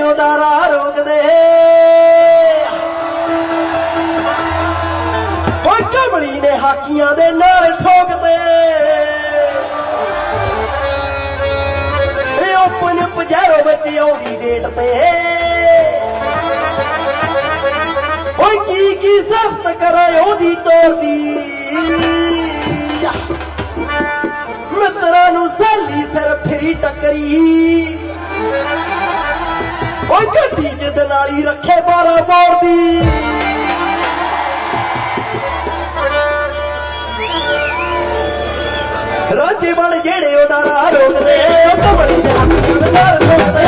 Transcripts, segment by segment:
ਉਹਦਾ ਰਾਹ ਰੋਕਦੇ ਉਹ ਕਮਲੀ ਨੇ ਹਾਕੀਆਂ ਦੇ ਨਾਲ ਠੋਕਦੇ ਓਪਨ ਪਜੈਰੋ ਵਿੱਚ ਆਉਂਦੀ ਡੇਟ ਤੇ ਓਏ ਕੀ ਸਿਫਤ ਕਰਾਂ ਉਹਦੀ ਤੋਰਦੀ ਮਿੱਤਰਾਂ ਨੂੰ ਸਹੇਲੀ ਸਿਰ ਫਿਰੀ ਟੱਕਰੀ ਓਏ ਗੱਡੀ ਜਿੱਦ ਨਾਲ ਹੀ ਰੱਖੇ 12 ਬੋਰ ਦੀ ਰਾਜੇ ਬਣ ਜਿਹੜੇ ਉਹਦਾ ਰਾਹ ਰੋਕਦੇ ਉਹ ਕਮਲੀ ਦੇ ਹਾਕੀਆਂ ਦੇ ਨਾਲ ਠੋਕਦੇ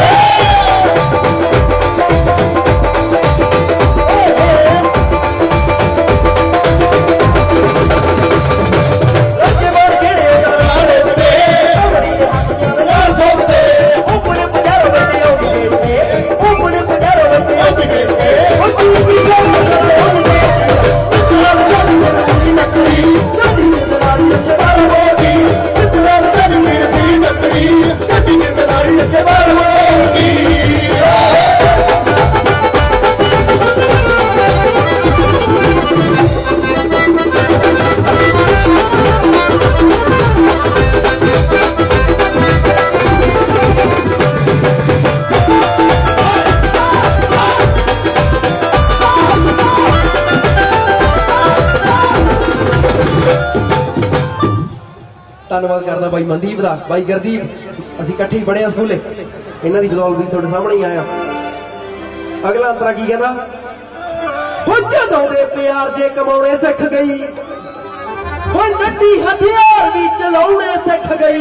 ਧੰਨਵਾਦ ਕਰਦਾ ਬਾਈ ਮਨਦੀਪ ਦਾ ਬਾਈ ਗੁਰਦੀਪ ਅਸੀਂ ਇਕੱਠੇ ਹੀ ਪੜ੍ਹੇ ਆ ਸਕੂਲੇ ਇਹਨਾਂ ਦੀ ਬਦੌਲਤ ਵੀ ਤੁਹਾਡੇ ਸਾਹਮਣੇ ਹੀ ਆਇਆ ਅਗਲਾ ਅੰਤਰਾ ਕੀ ਕਹਿੰਦਾ ਜਦੋਂ ਦੇ ਪਿਆਰ ਜੇ ਕਮਾਉਣੇ ਸਿੱਖ ਗਈ ਹੁਣ ਨੱਡੀ ਹਥਿਆਰ ਵੀ ਚਲਾਉਣੇ ਸਿੱਖ ਗਈ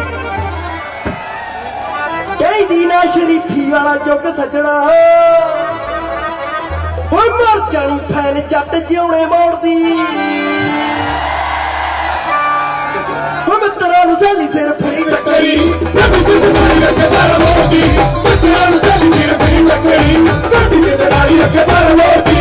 ਕਹਿੰਦੀ ਨਾ ਸ਼ਰੀਫੀ ਵਾਲਾ ਚੁੱਕ ਸੱਜਣਾ ਹੁਣ ਮਰ ਜਾਣੀ ਫੈਨ ਜੱਟ ਜਿਉਣੇ ਮੋੜਦੀ ਮਿੱਤਰਾਂ ਨੂੰ ਸਹੇਲੀ ਸਿਰ ਫਿਰੀ ਟੱਕਰੀ ਗੱਡੀ ਦੇ ਨਾਲ ਰੱਖੇ 12 ਬੋਰ ਦੀ ਮਿੱਤਰਾਂ ਨੂੰ ਸਹੇਲੀ ਸਿਰ ਫਿਰੀ ਟੱਕਰੀ ਗੱਡੀ ਦੇ ਨਾਲ ਰੱਖੇ 12 ਬੋਰ ਦੀ